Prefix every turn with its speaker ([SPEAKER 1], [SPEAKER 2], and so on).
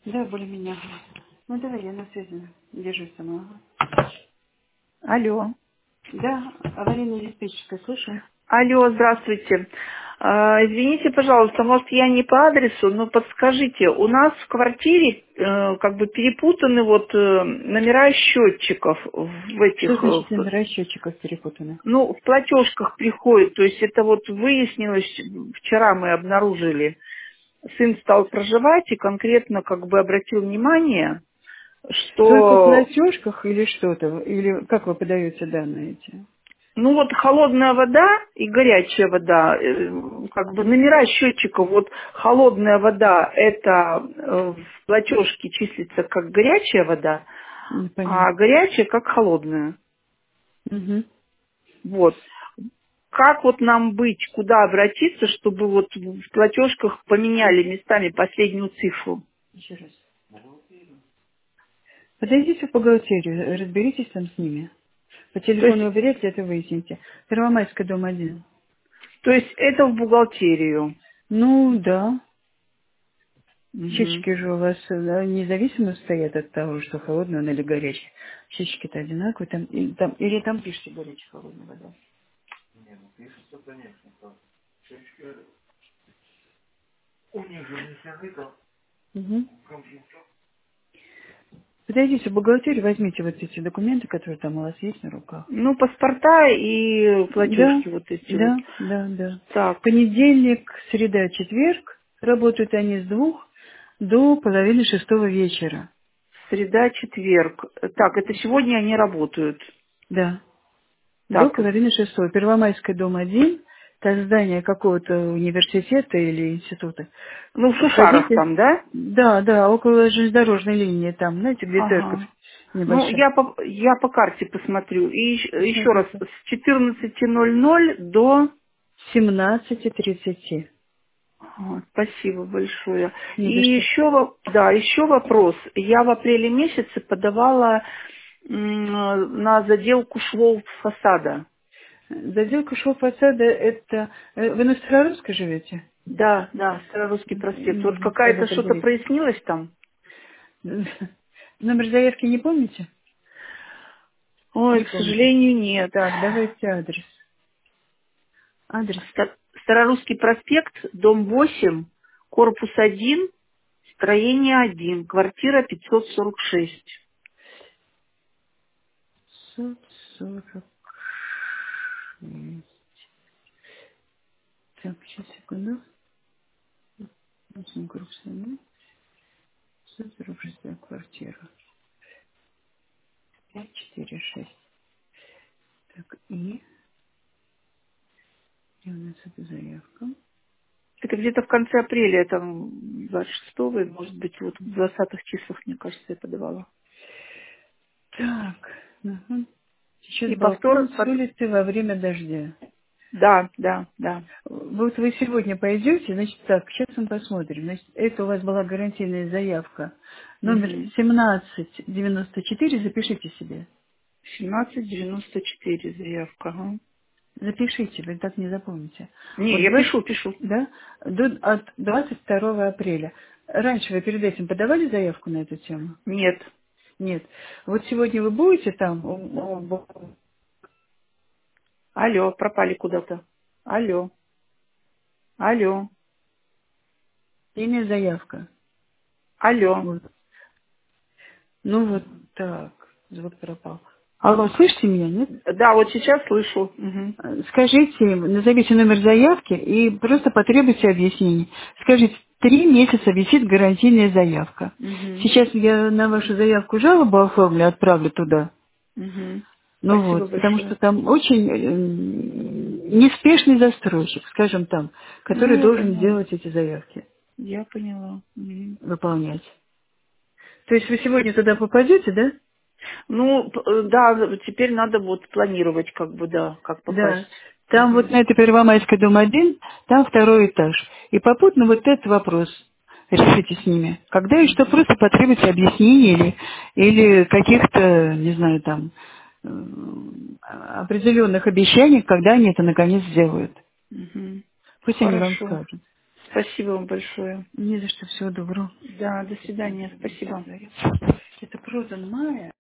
[SPEAKER 1] Да, более-менее. Ну, давай, я на связи. Держись сама. Ага.
[SPEAKER 2] Алло.
[SPEAKER 1] Да, аварийно-диспетчерская, слушаю.
[SPEAKER 2] Алло, здравствуйте. Извините, пожалуйста, может, я не по адресу, но подскажите, у нас в квартире как бы перепутаны номера счетчиков в
[SPEAKER 1] Что
[SPEAKER 2] этих,
[SPEAKER 1] значит номера счетчиков перепутаны?
[SPEAKER 2] ну, в платежках приходит, то есть это вот выяснилось, вчера мы обнаружили, сын стал проживать и конкретно как бы обратил внимание,
[SPEAKER 1] Только в
[SPEAKER 2] что
[SPEAKER 1] платежках или что-то? Или как вы подаете данные эти?
[SPEAKER 2] ну вот холодная вода и горячая вода, как бы номера счетчиков, вот холодная вода это в платежке числится как горячая вода, а
[SPEAKER 1] Понятно.
[SPEAKER 2] горячая как холодная.
[SPEAKER 1] Угу.
[SPEAKER 2] Вот. Как вот нам быть, куда обратиться, чтобы вот в платежках поменяли местами последнюю цифру?
[SPEAKER 1] Еще раз. Подойдите в бухгалтерию, разберитесь там с ними. По
[SPEAKER 2] То есть,
[SPEAKER 1] телефону вряд ли это выясните. Первомайская, дом 1.
[SPEAKER 2] то есть это в бухгалтерию.
[SPEAKER 1] Ну, да.
[SPEAKER 2] Мгм.
[SPEAKER 1] Счетчики же у вас независимо стоят от того, что холодная он или горячая. Счетчики-то одинаковые. Или там пишите горячая, холодная вода. Угу. Подойдите в бухгалтерию, возьмите вот эти документы, которые там у вас есть на руках.
[SPEAKER 2] Ну, паспорта и
[SPEAKER 1] Да,
[SPEAKER 2] платежки вот эти вот.
[SPEAKER 1] да, да, да.
[SPEAKER 2] Так.
[SPEAKER 1] Понедельник, среда, четверг. Работают они с 2 до половины шестого вечера.
[SPEAKER 2] Среда, четверг. Так, это сегодня они работают.
[SPEAKER 1] Да. До
[SPEAKER 2] Так,
[SPEAKER 1] половины шестого. Первомайская, дом 1. Это здание какого-то университета или института.
[SPEAKER 2] ну, в Шушарах
[SPEAKER 1] Входите.
[SPEAKER 2] там, да?
[SPEAKER 1] Да, да, около железнодорожной линии там, знаете, где церковь
[SPEAKER 2] Ага. Ну,
[SPEAKER 1] небольшая.
[SPEAKER 2] я по карте посмотрю. И еще раз,
[SPEAKER 1] Посмотрите.
[SPEAKER 2] с 14:00 до...
[SPEAKER 1] 17:30.
[SPEAKER 2] Спасибо большое. И
[SPEAKER 1] Не за что.
[SPEAKER 2] еще, да, еще вопрос. Я в апреле месяце подавала на заделку швов фасада.
[SPEAKER 1] Заделка шоу-фасада, это... Вы на Старорусской живете?
[SPEAKER 2] Да, да, Старорусский проспект. Вот
[SPEAKER 1] Нужно с кем
[SPEAKER 2] какая-то что-то
[SPEAKER 1] определить.
[SPEAKER 2] прояснилось там?
[SPEAKER 1] Номер заявки не помните?
[SPEAKER 2] Ой,
[SPEAKER 1] Не
[SPEAKER 2] к
[SPEAKER 1] помните.
[SPEAKER 2] сожалению, нет.
[SPEAKER 1] Так, давайте адрес. Адрес.
[SPEAKER 2] Старорусский проспект, дом 8, корпус 1, строение 1, квартира 546.
[SPEAKER 1] 540. Так, сейчас, секунду. 8 корпус 1. 546 квартира. 546. Так, и у нас эта заявка.
[SPEAKER 2] Это где-то в конце апреля, там 26-го, может быть, вот в 20-х числах, мне кажется, я подавала.
[SPEAKER 1] Так, ага. Сейчас
[SPEAKER 2] И
[SPEAKER 1] балкон с улицы во время дождя.
[SPEAKER 2] да, да, да.
[SPEAKER 1] Вот вы сегодня пойдете, значит так, сейчас мы посмотрим. Значит, это у вас была гарантийная заявка. Номер
[SPEAKER 2] Угу.
[SPEAKER 1] 1794, запишите себе.
[SPEAKER 2] 1794 заявка. Ага.
[SPEAKER 1] Запишите, вы так не запомните.
[SPEAKER 2] Не,
[SPEAKER 1] Вот
[SPEAKER 2] я пишу.
[SPEAKER 1] да, от 22 апреля. Раньше вы перед этим подавали заявку на эту тему?
[SPEAKER 2] Нет.
[SPEAKER 1] Нет. Вот сегодня вы будете там,
[SPEAKER 2] Алло, пропали куда-то. Алло, алло,
[SPEAKER 1] имя заявка.
[SPEAKER 2] алло.
[SPEAKER 1] Вот. Ну вот так, звук пропал. Алло, слышите меня, нет?
[SPEAKER 2] Да, вот сейчас слышу. Угу.
[SPEAKER 1] Скажите им, назовите номер заявки и просто потребуйте объяснений. Скажите, 3 месяца висит гарантийная заявка.
[SPEAKER 2] Угу.
[SPEAKER 1] Сейчас я на вашу заявку жалобу оформлю, отправлю туда.
[SPEAKER 2] Угу.
[SPEAKER 1] Ну
[SPEAKER 2] Спасибо
[SPEAKER 1] вот, потому что
[SPEAKER 2] большое.
[SPEAKER 1] там очень неспешный застройщик, скажем там,
[SPEAKER 2] Ну,
[SPEAKER 1] который
[SPEAKER 2] я
[SPEAKER 1] должен
[SPEAKER 2] поняла.
[SPEAKER 1] делать эти заявки,
[SPEAKER 2] Я поняла. Мгм.
[SPEAKER 1] выполнять. То есть вы сегодня туда попадете, да?
[SPEAKER 2] Ну, да, теперь надо вот планировать, как бы, да, как
[SPEAKER 1] Да.
[SPEAKER 2] попасть.
[SPEAKER 1] Там вот
[SPEAKER 2] Мгм.
[SPEAKER 1] на этой Первомайской, дом 1, там 2 этаж. И попутно вот этот вопрос решите с ними. Когда и что,
[SPEAKER 2] Мгм.
[SPEAKER 1] просто потребуйте объяснений или каких-то, не знаю, там, определенных обещаний, когда они это наконец сделают.
[SPEAKER 2] Мгм.
[SPEAKER 1] Пусть они вам
[SPEAKER 2] Хорошо.
[SPEAKER 1] скажут.
[SPEAKER 2] Спасибо вам большое.
[SPEAKER 1] Не за что, всего доброго.
[SPEAKER 2] Да, до свидания. Спасибо.
[SPEAKER 1] Это продан Майя.